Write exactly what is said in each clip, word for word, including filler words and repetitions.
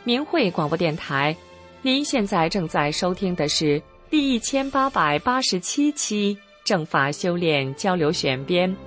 明慧广播电台，您现在正在收听的是第一千八百八十七期正法修炼交流选编。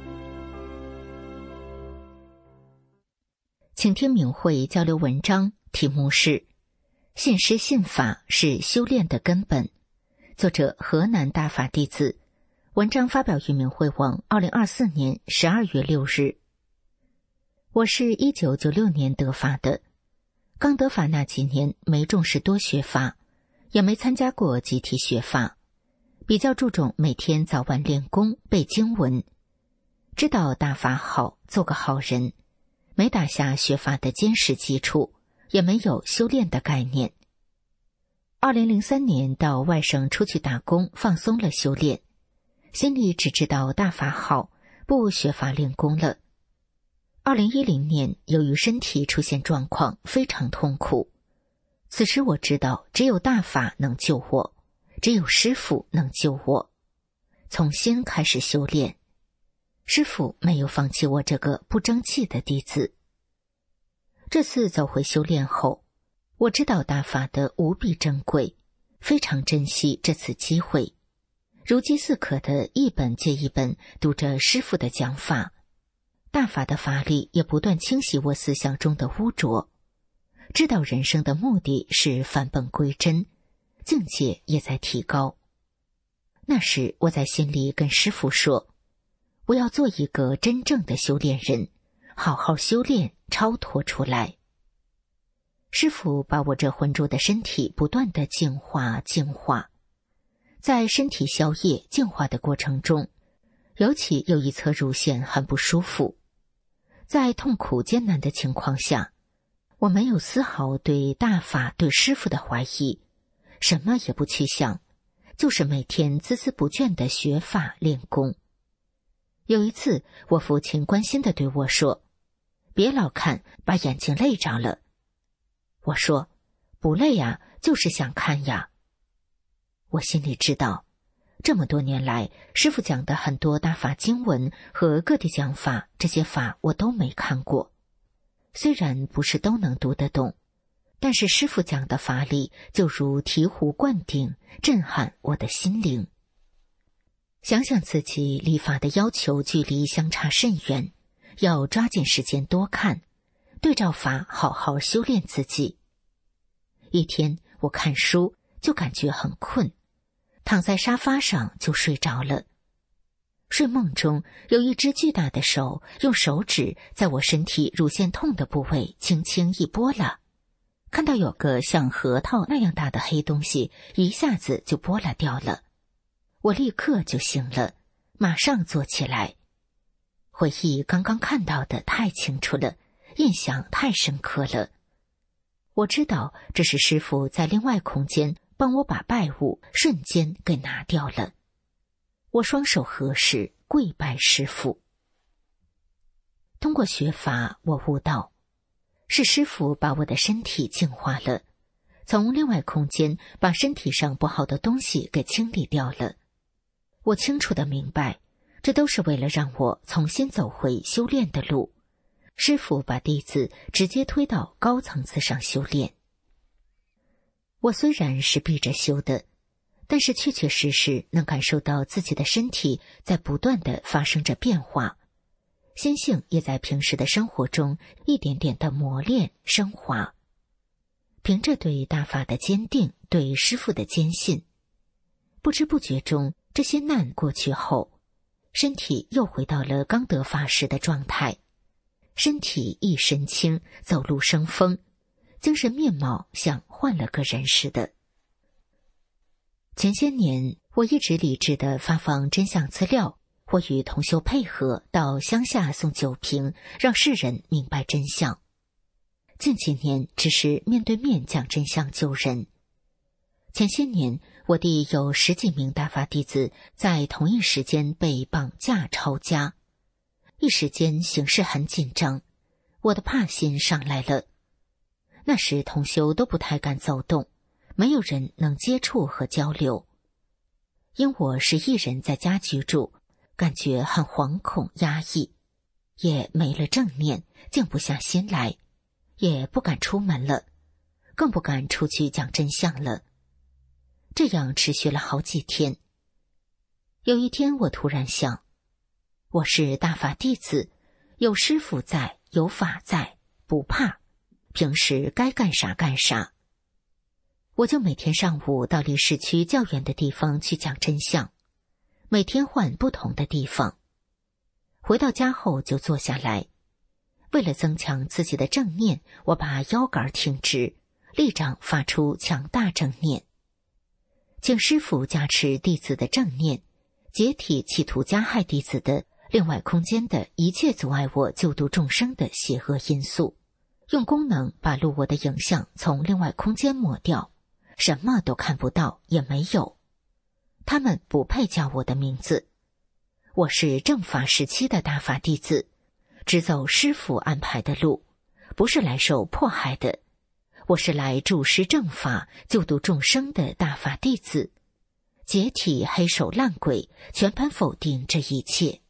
请听明慧交流文章，题目是信师信法是修炼的根本，作者河南大法弟子，文章发表于明慧网二零二四年十二月六日。我是一九九六年得法的，刚得法那几年没重视多学法，也没参加过集体学法，比较注重每天早晚练功背经文，知道大法好，做个好人，没打下学法的坚实基础，也没有修炼的概念。二零零三年到外省出去打工，放松了修炼，心里只知道大法好，不学法练功了。二零一零年由于身体出现状况，非常痛苦，此时我知道只有大法能救我，只有师父能救我，从新开始修炼。师父没有放弃我这个不争气的弟子。这次走回修炼后，我知道大法的无比珍贵，非常珍惜这次机会，如饥似渴的一本接一本读着师父的讲法，大法的法力也不断清洗我思想中的污浊，知道人生的目的是返本归真，境界也在提高。那时我在心里跟师父说，我要做一个真正的修炼人，好好修炼，超脱出来。师父把我这浑浊的身体不断的净化净化，在身体消业净化的过程中，尤其有一侧乳腺很不舒服，在痛苦艰难的情况下，我没有丝毫对大法对师父的怀疑，什么也不去想，就是每天孜孜不倦的学法练功。有一次我父亲关心地对我说，别老看，把眼睛累着了。我说，不累呀，就是想看呀。我心里知道，这么多年来师父讲的很多大法经文和各地讲法，这些法我都没看过，虽然不是都能读得懂，但是师父讲的法理就如醍醐灌顶，震撼我的心灵。想想自己离法的要求距离相差甚远，要抓紧时间多看，对照法好好修炼自己。一天我看书就感觉很困，躺在沙发上就睡着了。睡梦中有一只巨大的手用手指在我身体乳腺痛的部位轻轻一拨拉，看到有个像核桃那样大的黑东西一下子就拨拉掉了。我立刻就醒了，马上坐起来。回忆刚刚看到的太清楚了，印象太深刻了。我知道这是师父在另外空间帮我把败物瞬间给拿掉了。我双手合十，跪拜师父。通过学法，我悟到，是师父把我的身体净化了，从另外空间把身体上不好的东西给清理掉了。我清楚地明白，这都是为了让我重新走回修炼的路。师父把弟子直接推到高层次上修炼。我虽然是闭着修的，但是确确实实能感受到自己的身体在不断地发生着变化，心性也在平时的生活中一点点地磨练升华。凭着对大法的坚定，对师父的坚信，不知不觉中，这些难过去后，身体又回到了刚得法时的状态，身体一身轻，走路生风，精神面貌像换了个人似的。前些年我一直理智地发放真相资料，或与同修配合到乡下送酒瓶，让世人明白真相。近几年只是面对面讲真相救人。前些年我弟有十几名大法弟子在同一时间被绑架抄家，一时间形势很紧张，我的怕心上来了。那时同修都不太敢走动，没有人能接触和交流。因我是一人在家居住，感觉很惶恐压抑，也没了正念，静不下心来，也不敢出门了， 更不敢出去讲真相了。这样持续了好几天。有一天我突然想，我是大法弟子，有师父在，有法在，不怕，平时该干啥干啥。我就每天上午到离市区较远的地方去讲真相，每天换不同的地方。回到家后就坐下来，为了增强自己的正念，我把腰杆挺直，立掌发出强大正念，请师父加持弟子的正念，解体企图加害弟子的另外空间的一切阻碍我救度众生的邪恶因素，用功能把录我的影像从另外空间抹掉，什么都看不到，也没有。他们不配叫我的名字。我是正法时期的大法弟子，只走师父安排的路，不是来受迫害的。我是来助施正法、救度众生的大法弟子。解体黑手烂鬼，全盘否定这一切。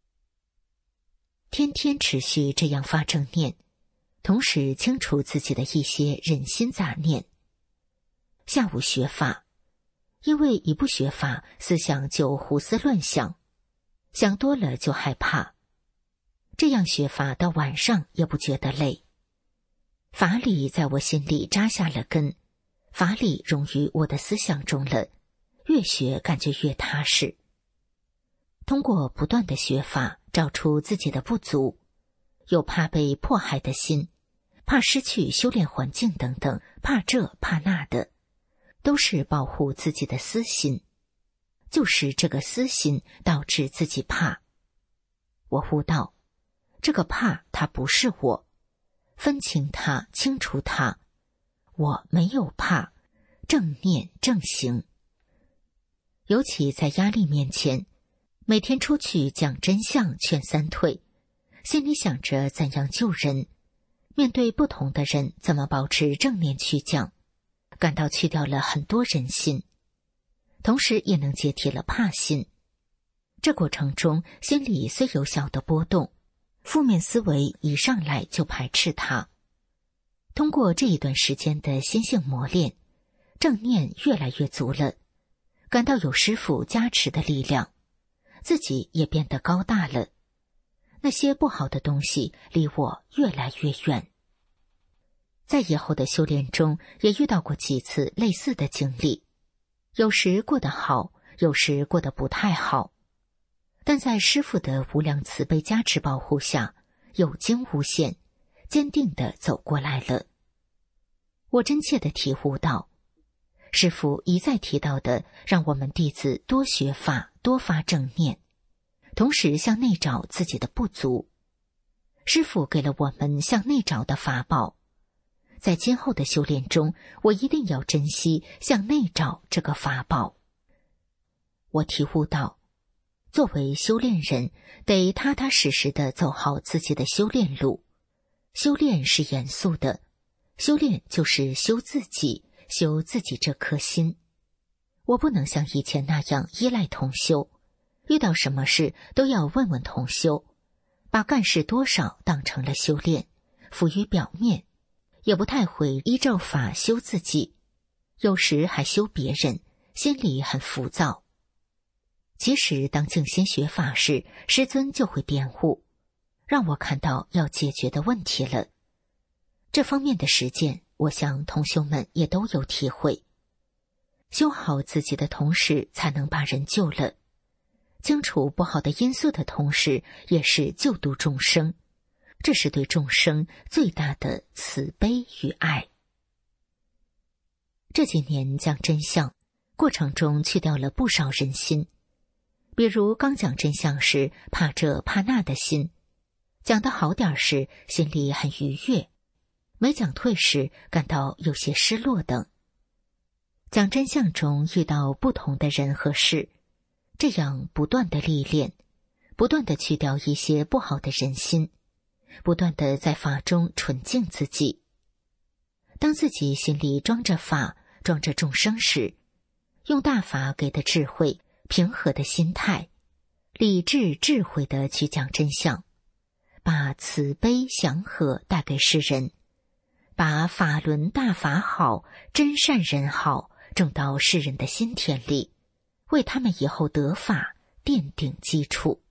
天天持续这样发正念，同时清除自己的一些忍心杂念。下午学法，因为一不学法，思想就胡思乱想，想多了就害怕。这样学法到晚上也不觉得累。法理在我心里扎下了根，法理融于我的思想中了，越学感觉越踏实。通过不断的学法，找出自己的不足，有怕被迫害的心，怕失去修炼环境等等，怕这怕那的，都是保护自己的私心。就是这个私心导致自己怕。我悟道，这个怕它不是我，分清它，清除它。我没有怕，正念正行。尤其在压力面前，每天出去讲真相劝三退，心里想着怎样救人，面对不同的人怎么保持正念去讲，感到去掉了很多人心，同时也能解体了怕心。这过程中心里虽有小的波动，负面思维一上来就排斥它。通过这一段时间的心性磨练，正念越来越足了，感到有师父加持的力量，自己也变得高大了。那些不好的东西离我越来越远。在以后的修炼中也遇到过几次类似的经历，有时过得好，有时过得不太好，但在师父的无量慈悲加持保护下，有惊无险，坚定地走过来了。我真切地体悟到，师父一再提到的让我们弟子多学法，多发正念，同时向内找自己的不足。师父给了我们向内找的法宝，在今后的修炼中，我一定要珍惜向内找这个法宝。我体悟到，作为修炼人，得踏踏实实地走好自己的修炼路。修炼是严肃的，修炼就是修自己，修自己这颗心。我不能像以前那样依赖同修，遇到什么事都要问问同修，把干事多少当成了修炼，浮于表面，也不太会依照法修自己，有时还修别人，心里很浮躁。其实当静心学法时，师尊就会点悟，让我看到要解决的问题了。这方面的实践，我想同修们也都有体会。修好自己的同时，才能把人救了。清除不好的因素的同时，也是救度众生。这是对众生最大的慈悲与爱。这几年讲真相，过程中去掉了不少人心。比如刚讲真相时，怕这怕那的心；讲得好点时，心里很愉悦；没讲退时，感到有些失落等。讲真相中遇到不同的人和事，这样不断的历练，不断的去掉一些不好的人心，不断的在法中纯净自己。当自己心里装着法，装着众生时，用大法给的智慧，平和的心态，理智智慧的去讲真相，把慈悲祥和带给世人， 把法轮大法好、真善人好种到世人的心田里，为他们以后得法奠定基础。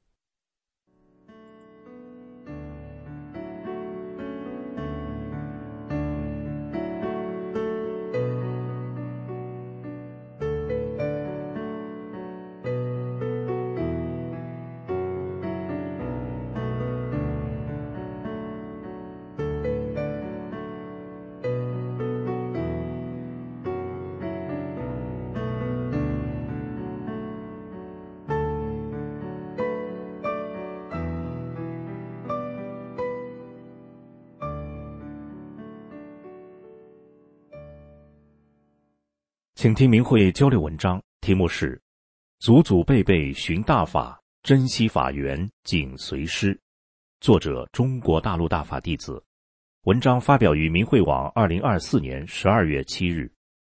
请听明慧交流文章，题目是祖祖辈辈寻大法，珍惜法源紧随师，作者中国大陆大法弟子。文章发表于明慧网二零二四年十二月七日。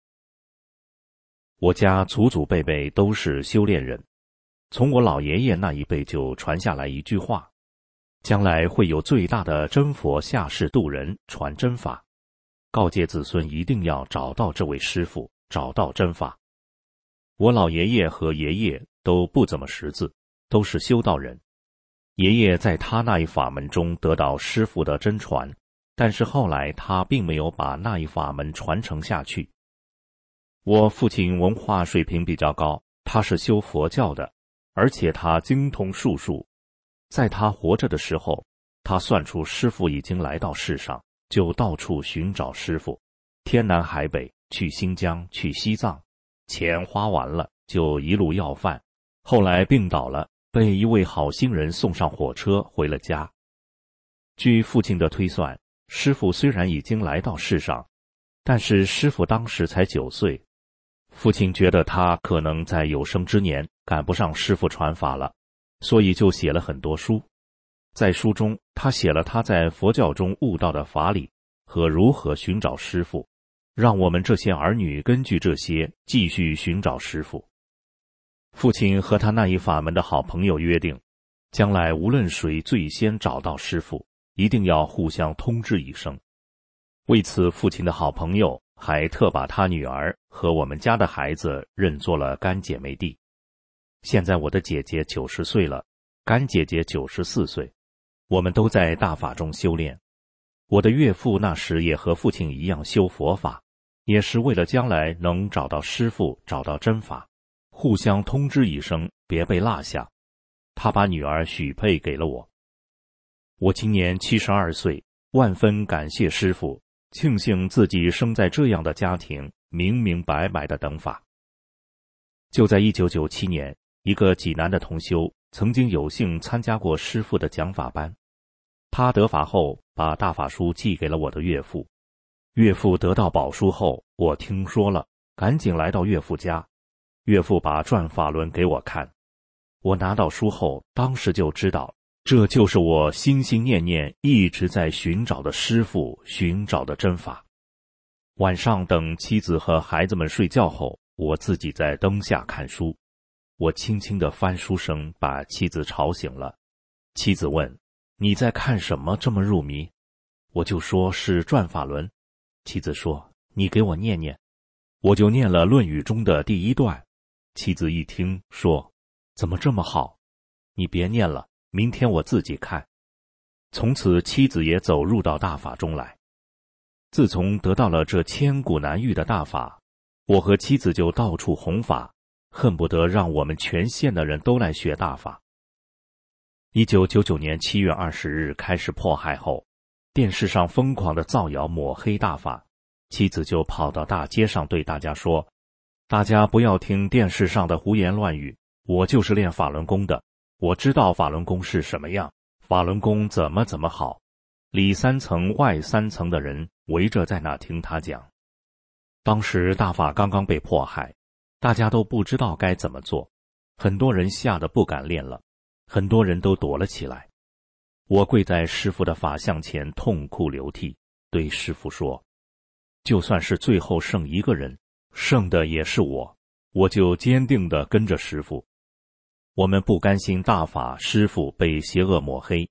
我家祖祖辈辈都是修炼人，从我老爷爷那一辈就传下来一句话，将来会有最大的真佛下世度人传真法，告诫子孙一定要找到这位师父，找到真法。我老爷爷和爷爷都不怎么识字，都是修道人。爷爷在他那一法门中得到师父的真传，但是后来他并没有把那一法门传承下去。我父亲文化水平比较高，他是修佛教的，而且他精通术数。在他活着的时候，他算出师父已经来到世上，就到处寻找师父，天南海北，去新疆，去西藏，钱花完了就一路要饭。后来病倒了，被一位好心人送上火车回了家。据父亲的推算，师父虽然已经来到世上，但是师父当时才九岁。父亲觉得他可能在有生之年赶不上师父传法了，所以就写了很多书。在书中，他写了他在佛教中悟到的法理和如何寻找师父，让我们这些儿女根据这些继续寻找师父。父亲和他那一法门的好朋友约定，将来无论谁最先找到师父，一定要互相通知一声。为此，父亲的好朋友还特把他女儿和我们家的孩子认作了干姐妹弟。现在我的姐姐九十岁了，干姐姐九十四岁，我们都在大法中修炼。我的岳父那时也和父亲一样修佛法，也是为了将来能找到师父，找到真法，互相通知一声，别被落下。他把女儿许配给了我。我今年七十二岁，万分感谢师父，庆幸自己生在这样的家庭，明明白白的等法。就在一九九七年，一个济南的同修曾经有幸参加过师父的讲法班，他得法后把大法书寄给了我的岳父。岳父得到宝书后，我听说了，赶紧来到岳父家。岳父把转法轮给我看，我拿到书后，当时就知道，这就是我心心念念一直在寻找的师父，寻找的真法。晚上等妻子和孩子们睡觉后，我自己在灯下看书。我轻轻的翻书声把妻子吵醒了。妻子问：你在看什么这么入迷？我就说是转法轮。妻子说：你给我念念。我就念了《论语》中的第一段。妻子一听说：怎么这么好？你别念了，明天我自己看。从此妻子也走入到大法中来。自从得到了这千古难遇的大法，我和妻子就到处弘法，恨不得让我们全县的人都来学大法。一九九九年七月二十日开始迫害后，电视上疯狂的造谣抹黑大法，妻子就跑到大街上对大家说：大家不要听电视上的胡言乱语，我就是练法轮功的，我知道法轮功是什么样，法轮功怎么怎么好。里三层外三层的人围着在那听他讲。当时大法刚刚被迫害，大家都不知道该怎么做，很多人吓得不敢练了，很多人都躲了起来。我跪在师父的法像前痛哭流涕，对师父说：就算是最后剩一个人，剩的也是我，我就坚定地跟着师父。我们不甘心大法师父被邪恶抹黑，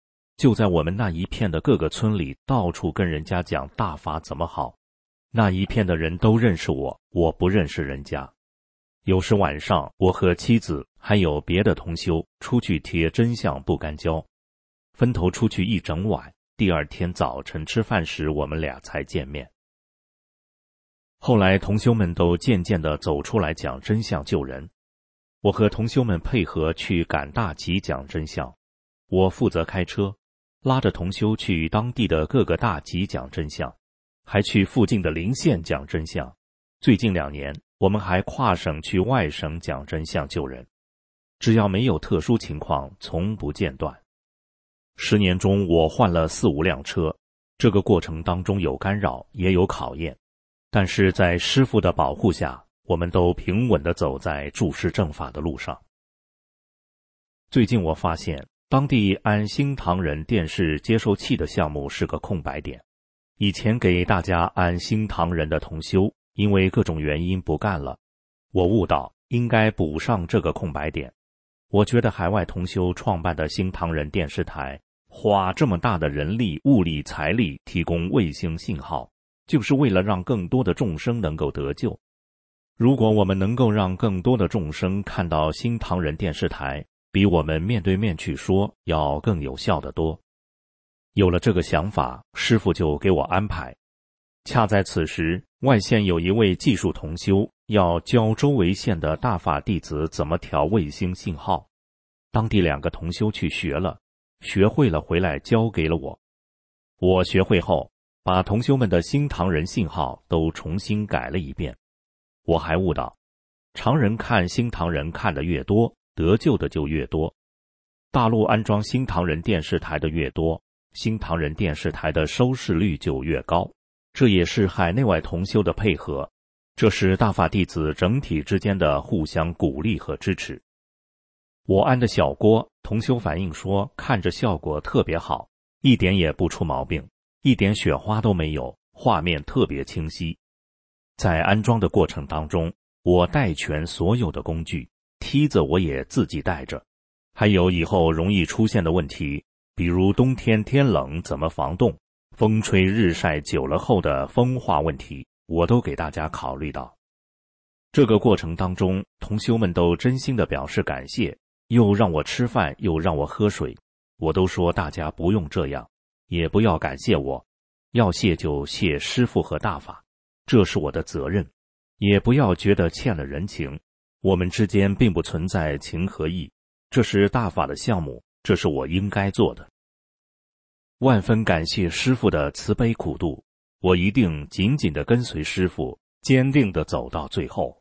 就在我们那一片的各个村里，到处跟人家讲大法怎么好。那一片的人都认识我，我不认识人家。有时晚上，我和妻子还有别的同修出去贴真相不干胶，分头出去一整晚，第二天早晨吃饭时，我们俩才见面。后来同修们都渐渐地走出来讲真相救人，我和同修们配合去赶大集讲真相，我负责开车，拉着同修去当地的各个大集讲真相，还去附近的邻县讲真相。最近两年，我们还跨省去外省讲真相救人，只要没有特殊情况，从不间断。十年中，我换了四五辆车，这个过程当中有干扰，也有考验，但是在师父的保护下，我们都平稳地走在注释正法的路上。最近我发现，当地安新唐人电视接收器的项目是个空白点。以前给大家安新唐人的同修，因为各种原因不干了，我悟到应该补上这个空白点。我觉得海外同修创办的新唐人电视台，花这么大的人力、物力、财力提供卫星信号，就是为了让更多的众生能够得救。如果我们能够让更多的众生看到新唐人电视台，比我们面对面去说要更有效得多。有了这个想法，师父就给我安排。恰在此时，外县有一位技术同修要教周围县的大法弟子怎么调卫星信号，当地两个同修去学了，学会了回来交给了我。我学会后，把同修们的新唐人信号都重新改了一遍。我还悟到，常人看新唐人看得越多，得救的就越多。大陆安装新唐人电视台的越多，新唐人电视台的收视率就越高。这也是海内外同修的配合，这是大法弟子整体之间的互相鼓励和支持。我安的小锅，同修反映说看着效果特别好，一点也不出毛病，一点雪花都没有，画面特别清晰。在安装的过程当中，我带全所有的工具，梯子我也自己带着，还有以后容易出现的问题，比如冬天天冷怎么防冻，风吹日晒久了后的风化问题，我都给大家考虑到。这个过程当中，同修们都真心地表示感谢，又让我吃饭，又让我喝水，我都说大家不用这样，也不要感谢我，要谢就谢师父和大法，这是我的责任，也不要觉得欠了人情，我们之间并不存在情和义，这是大法的项目，这是我应该做的。万分感谢师父的慈悲苦度，我一定紧紧地跟随师父，坚定地走到最后。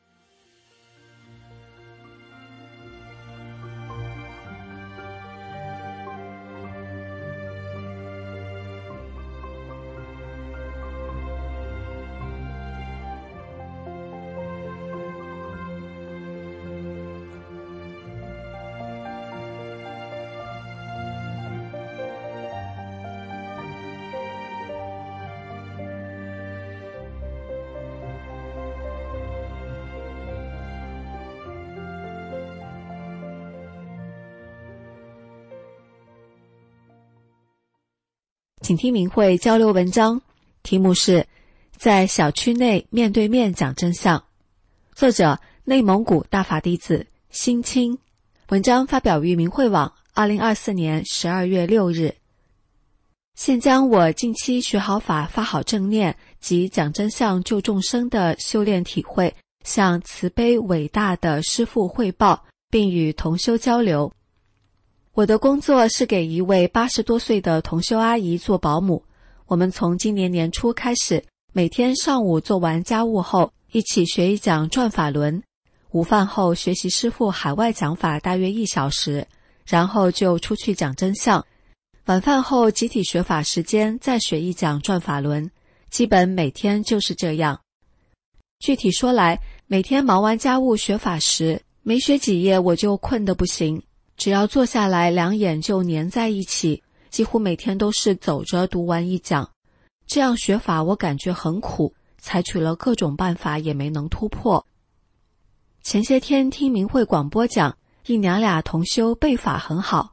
请听明慧交流文章，题目是在小区内面对面讲真相，作者内蒙古大法弟子辛清，文章发表于明慧网二零二四年十二月六日。现将我近期学好法发好正念及讲真相救众生的修炼体会向慈悲伟大的师父汇报，并与同修交流。我的工作是给一位八十多岁的同修阿姨做保姆，我们从今年年初开始，每天上午做完家务后，一起学一讲转法轮，午饭后学习师父海外讲法大约一小时，然后就出去讲真相，晚饭后集体学法时间再学一讲转法轮，基本每天就是这样。具体说来，每天忙完家务学法时，没学几页我就困得不行，只要坐下来两眼就粘在一起，几乎每天都是走着读完一讲。这样学法我感觉很苦，采取了各种办法也没能突破。前些天听明慧广播讲，一娘俩同修背法很好，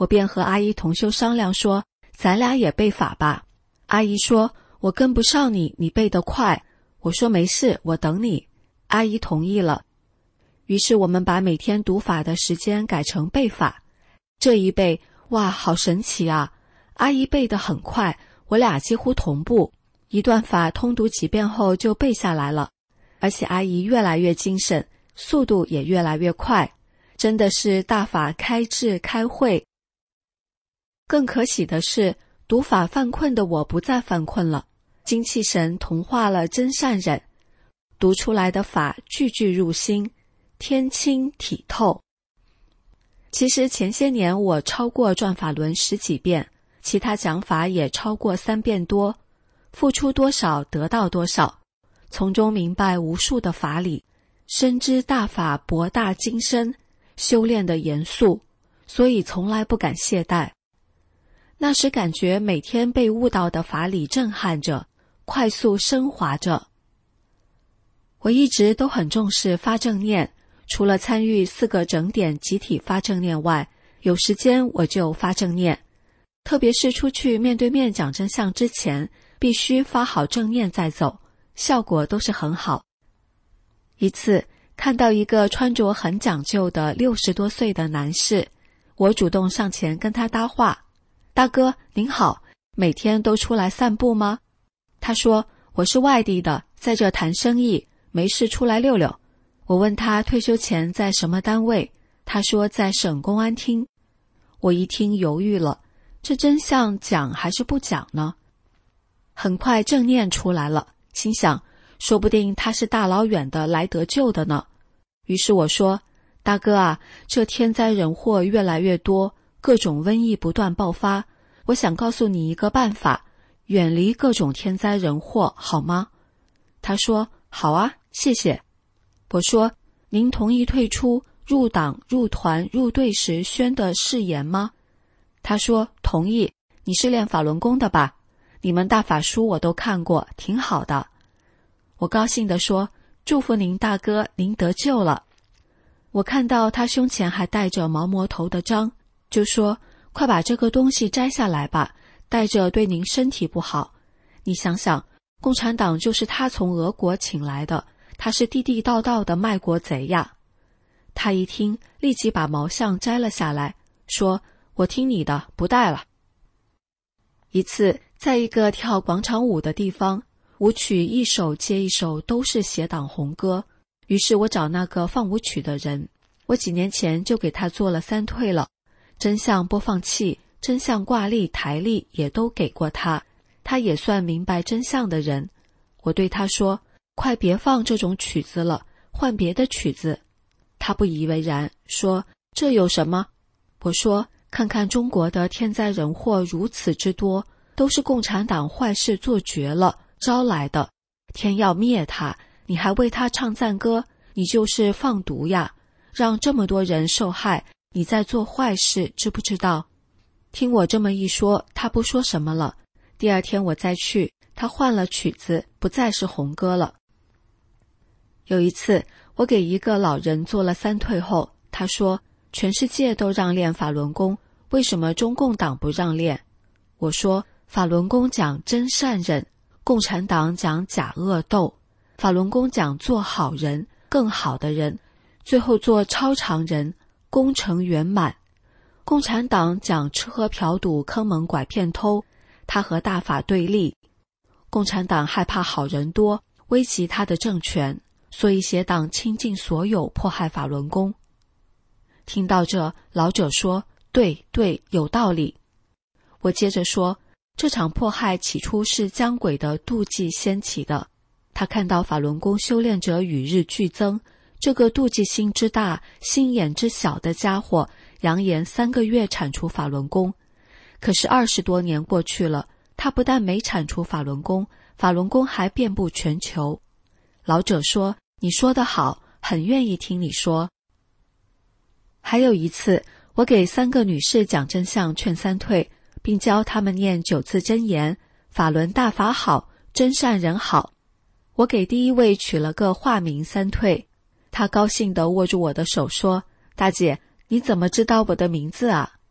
我便和阿姨同修商量说，咱俩也背法吧。阿姨说，我跟不上你，你背得快。我说没事，我等你。阿姨同意了。于是我们把每天读法的时间改成背法。这一背，哇，好神奇啊！阿姨背得很快，我俩几乎同步，一段法通读几遍后就背下来了。而且阿姨越来越精神，速度也越来越快，真的是大法开智开慧。更可喜的是，读法犯困的我不再犯困了，精气神同化了真善忍，读出来的法句句入心，天清体透。其实前些年我超过转法轮十几遍，其他讲法也超过三遍多，付出多少得到多少，从中明白无数的法理，深知大法博大精深，修炼的严肃，所以从来不敢懈怠。那时感觉每天被悟到的法理震撼着，快速升华着。我一直都很重视发正念，除了参与四个整点集体发正念外，有时间我就发正念。特别是出去面对面讲真相之前，必须发好正念再走，效果都是很好。一次看到一个穿着很讲究的六十多岁的男士，我主动上前跟他搭话，大哥您好，每天都出来散步吗？他说，我是外地的，在这谈生意，没事出来溜溜。我问他退休前在什么单位，他说在省公安厅。我一听犹豫了，这真相讲还是不讲呢？很快正念出来了，心想说不定他是大老远的来得救的呢。于是我说，大哥啊，这天灾人祸越来越多，各种瘟疫不断爆发，我想告诉你一个办法，远离各种天灾人祸，好吗？他说，好啊，谢谢。我说，您同意退出入党、入团、入队时宣的誓言吗？他说，同意。你是练法轮功的吧？你们大法书我都看过，挺好的。我高兴地说，祝福您大哥，您得救了。我看到他胸前还带着毛魔头的章，就说，快把这个东西摘下来吧，带着对您身体不好。你想想，共产党就是他从俄国请来的，他是地地道道的卖国贼呀。他一听，立即把毛相摘了下来，说，我听你的，不带了。一次在一个跳广场舞的地方，舞曲一首接一首都是邪党红歌，于是我找那个放舞曲的人，我几年前就给他做了三退了，真相播放器、真相挂历、台历也都给过他，他也算明白真相的人。我对他说，快别放这种曲子了，换别的曲子。他不以为然，说，这有什么？我说，看看中国的天灾人祸如此之多，都是共产党坏事做绝了招来的，天要灭他，你还为他唱赞歌，你就是放毒呀，让这么多人受害，你在做坏事，知不知道？听我这么一说，他不说什么了。第二天我再去，他换了曲子，不再是红歌了。有一次我给一个老人做了三退后，他说，全世界都让练法轮功，为什么中共党不让练？我说，法轮功讲真善忍，共产党讲假恶斗，法轮功讲做好人，更好的人，最后做超常人，功成圆满。共产党讲吃喝嫖赌坑蒙拐骗偷，他和大法对立。共产党害怕好人多，危及他的政权，所以邪党倾尽所有迫害法轮功。听到这，老者说，对对，有道理。我接着说，这场迫害起初是姜轨的妒忌掀起的，他看到法轮功修炼者与日俱增，这个妒忌心之大、心眼之小的家伙扬言三个月铲除法轮功。可是二十多年过去了，他不但没铲除法轮功，法轮功还遍布全球。老者说，你说得好，很愿意听你说。还有一次，我给三个女士讲真相劝三退，并教她们念九字真言，法轮大法好，真善人好。我给第一位取了个化名三退，她高兴地握住我的手说，大姐，你怎么知道我的名字啊？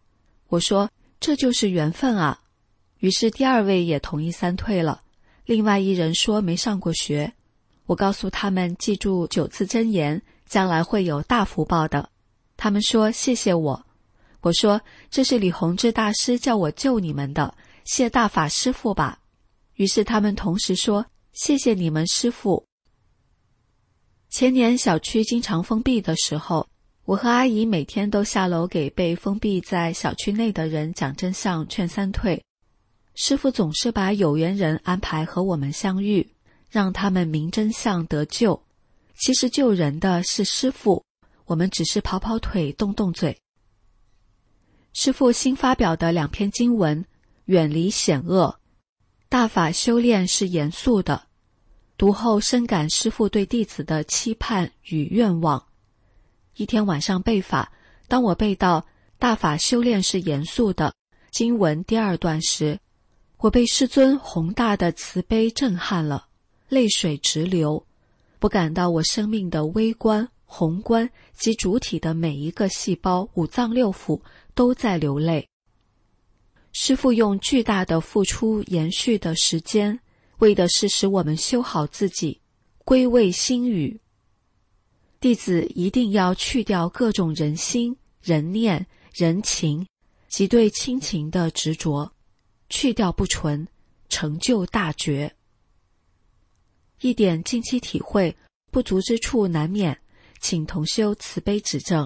我说这就是缘分啊。于是第二位也同意三退了，另外一人说没上过学。我告诉他们记住九字真言，将来会有大福报的。他们说谢谢我。我说这是李洪志大师叫我救你们的，谢大法师父吧。于是他们同时说谢谢你们师父。前年小区经常封闭的时候，我和阿姨每天都下楼给被封闭在小区内的人讲真相，劝三退。师父总是把有缘人安排和我们相遇，让他们明真相得救。其实救人的是师父，我们只是跑跑腿动动嘴。师父新发表的两篇经文，远离险恶，大法修炼是严肃的。读后深感师父对弟子的期盼与愿望。一天晚上背法，当我背到大法修炼是严肃的经文第二段时，我被师尊宏大的慈悲震撼了，泪水直流。我感到我生命的微观、宏观及主体的每一个细胞、五脏六腑都在流泪。师父用巨大的付出延续的时间，为的是使我们修好自己，归位心语。弟子一定要去掉各种人心、人念、人情及对亲情的执着，去掉不纯，成就大觉。一点近期体会，不足之处难免，请同修慈悲指正。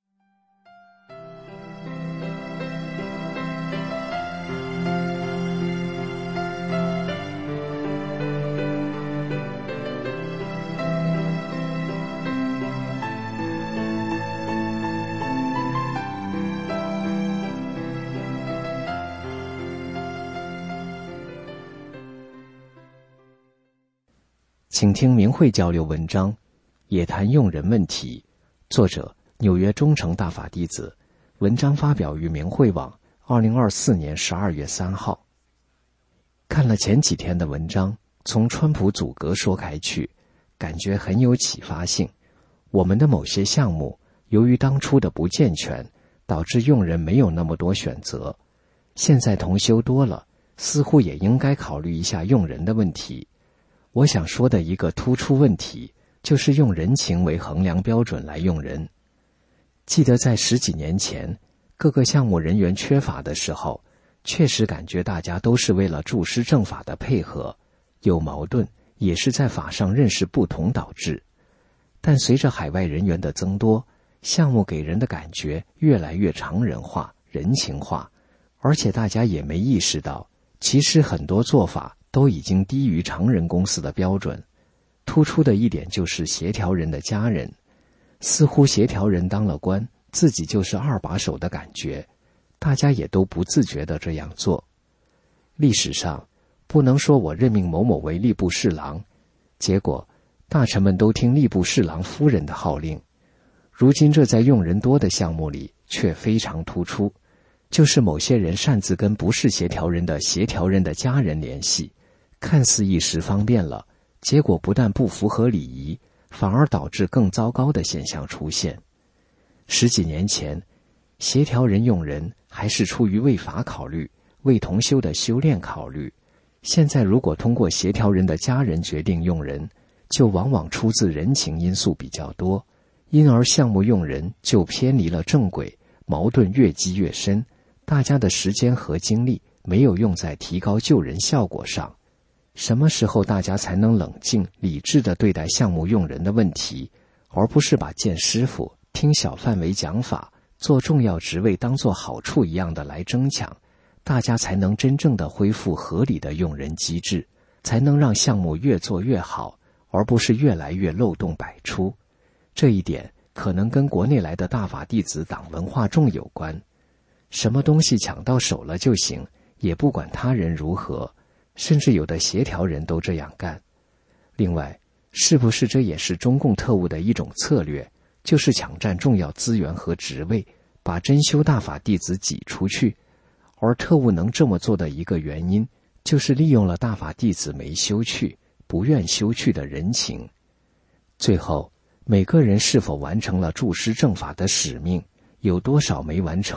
请听明慧交流文章，也谈用人问题。作者纽约忠诚大法弟子，文章发表于明慧网，二零二四年十二月三号。看了前几天的文章，从川普阻隔说开去，感觉很有启发性。我们的某些项目，由于当初的不健全，导致用人没有那么多选择。现在同修多了，似乎也应该考虑一下用人的问题。我想说的一个突出问题，就是用人情为衡量标准来用人。记得在十几年前，各个项目人员缺乏的时候，确实感觉大家都是为了注师正法的配合，有矛盾也是在法上认识不同导致。但随着海外人员的增多，项目给人的感觉越来越常人化、人情化，而且大家也没意识到，其实很多做法都已经低于常人公司的标准。突出的一点就是协调人的家人，似乎协调人当了官，自己就是二把手的感觉，大家也都不自觉地这样做。历史上，不能说我任命某某为吏部侍郎，结果大臣们都听吏部侍郎夫人的号令。如今这在用人多的项目里却非常突出，就是某些人擅自跟不是协调人的协调人的家人联系，看似一时方便了，结果不但不符合礼仪，反而导致更糟糕的现象出现。十几年前，协调人用人还是出于为法考虑，为同修的修炼考虑。现在如果通过协调人的家人决定用人，就往往出自人情因素比较多，因而项目用人就偏离了正轨，矛盾越积越深，大家的时间和精力没有用在提高救人效果上。什么时候大家才能冷静理智地对待项目用人的问题，而不是把见师傅、听小范围讲法、做重要职位当作好处一样的来争抢，大家才能真正的恢复合理的用人机制，才能让项目越做越好，而不是越来越漏洞百出。这一点可能跟国内来的大法弟子党文化重有关，什么东西抢到手了就行，也不管他人如何，甚至有的协调人都这样干。另外，是不是这也是中共特务的一种策略，就是抢占重要资源和职位，把真修大法弟子挤出去？而特务能这么做的一个原因，就是利用了大法弟子没修去、不愿修去的人情。最后，每个人是否完成了注师正法的使命，有多少没完成，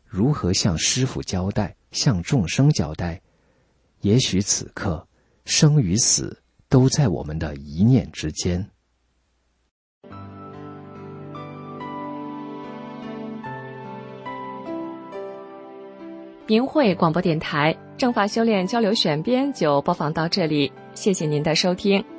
如何向师父交代，向众生交代？也许此刻，生与死都在我们的一念之间。 明慧广播电台正法修炼交流选编就播放到这里，谢谢您的收听。